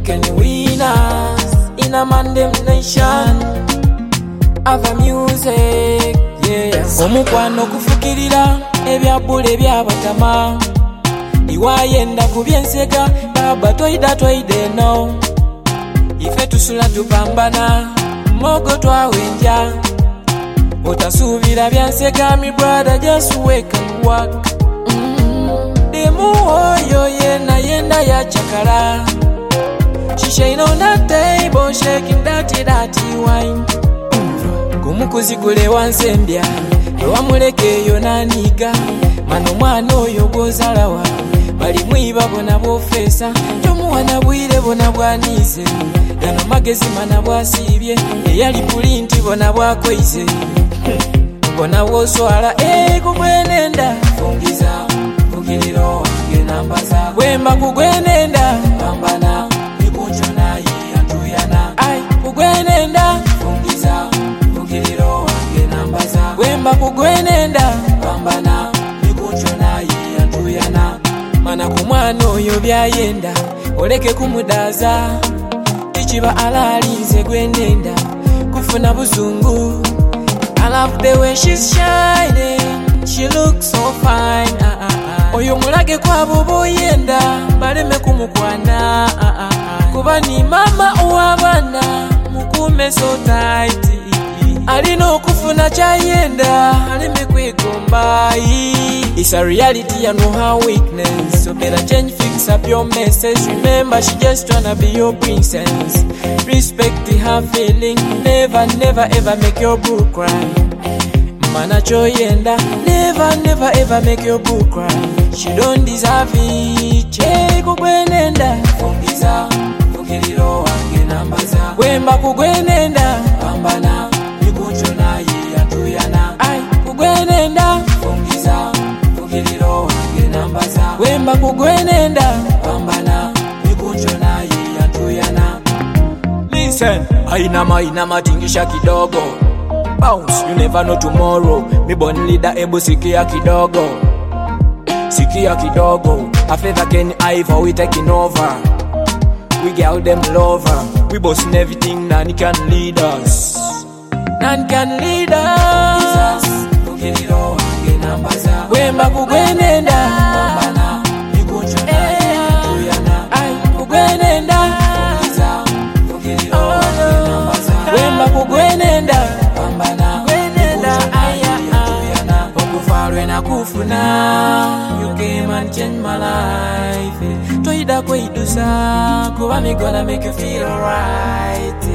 broken winners in a mandem nation. Ava music, yes. Omukwano kufukirira ebyabula ebyabatama. Iwayenda kubyenseka baba toide no. Ife tusula tupambana mogo twawenja. Otasubira byanseka mi brother, just wake and work. Demu oyo yenda ya chakara. She shine on that table shaking dirty wine. Kumukuzigule wansembya ewamuleke yo naniga. Mano mwana oyo gozalawa bali mwiba bona bofesa. Tomuwana bwire bona bwanize gano magezi mana bwasibye eyali pulinti bona bwakoize bona bwoswala kugwenenda fungiza fugiriro wange nambaza wemba kugwenenda pambana nikunjona yantuyana ai kugwenenda fungiza fugiriro wange nambaza wemba kugwenenda pambana nikunjona yantuyana mana kumwana oyo byayenda oleke kumudaza ichiba alalize gwenenda kufuna buzungu. I love the way she's shining, she looks so fine. Oyo mulage kwa bubu yenda baleme kumukwana. Kuba ni mama uwabana mukume so tight. Alino kufuna chayenda aleme kwegomba. It's a reality, I know her weakness. So better change, fix up your messes. Remember, she just tryna be your princess. Respect her feeling. Never ever make your boo cry. Mana choyenda. Never ever make your boo cry. She don't deserve it. Kugwenenda fungiza fugiriro wange nambaza wemba kugwenenda pambana nikunjona yantuyana ai kugwenenda fungiza fugiriro wange nambaza wemba kugwenenda pambana nikunjona yantuyana. Listen, aina tingisha kidogo. Bounce, you never know tomorrow. Mi born leader ebu sikia kidogo. Sikia kidogo. After that Ken Iver we taking over. We girl them lover. We bossing everything, none can lead us. None can lead us. Fugiriro wange nambaza wemba kugwenenda pambana nikunjona yantuyana ai kugwenenda fungiza fugiriro wange nambaza wemba kugwenenda pambana kugwenenda ayana okufalwe na kufuna. You came and changed my life. Toida kwedusa kuba me gonna make you feel alright.